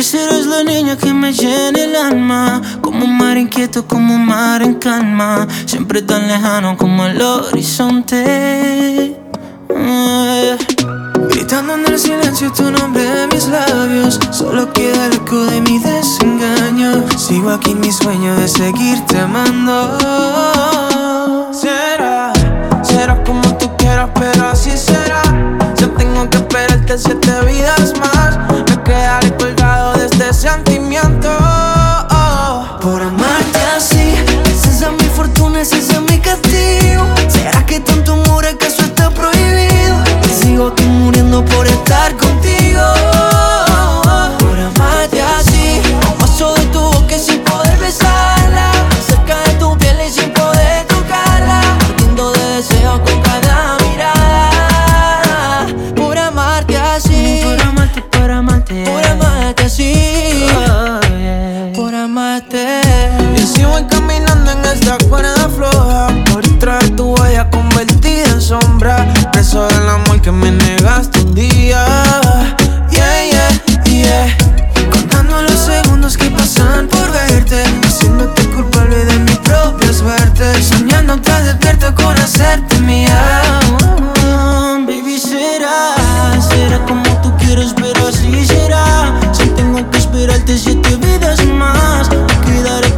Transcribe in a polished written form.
Siempre serás la niña que me llena el alma, como un mar inquieto, como un mar en calma, siempre tan lejano como el horizonte. Gritando en el silencio tu nombre en mis labios, solo queda el eco de mi desengaño. Sigo aquí en mi sueño de seguirte amando. Será como tú quieras, pero así será. Yo tengo que esperarte 7 vidas más. Me quedaré colgado de este sentimiento. Por amarte así, esa es mi fortuna, ese es mi castigo. ¿Será que tanto amor acaso está prohibido? Y sigo aquí muriendo por estar contigo. Por amarte así, a un paso de tu boca sin poder besarla, cerca de tu piel y sin poder tocarla, ardiendo de deseo con cada mirada. Por amarte así, por amarte así, por amarte. Y si voy caminando en esta cuerda floja, por traer tu huella convertida en sombra, preso del amor que me negaste un día. Yeah, yeah, yeah. Contando los segundos que pasan por verte, haciéndote culpable de mi propia suerte, soñándote despierto con hacerte mía. Baby, será como tú quieres, pero así será. Si tengo que esperarte 7 vidas más, me quedaré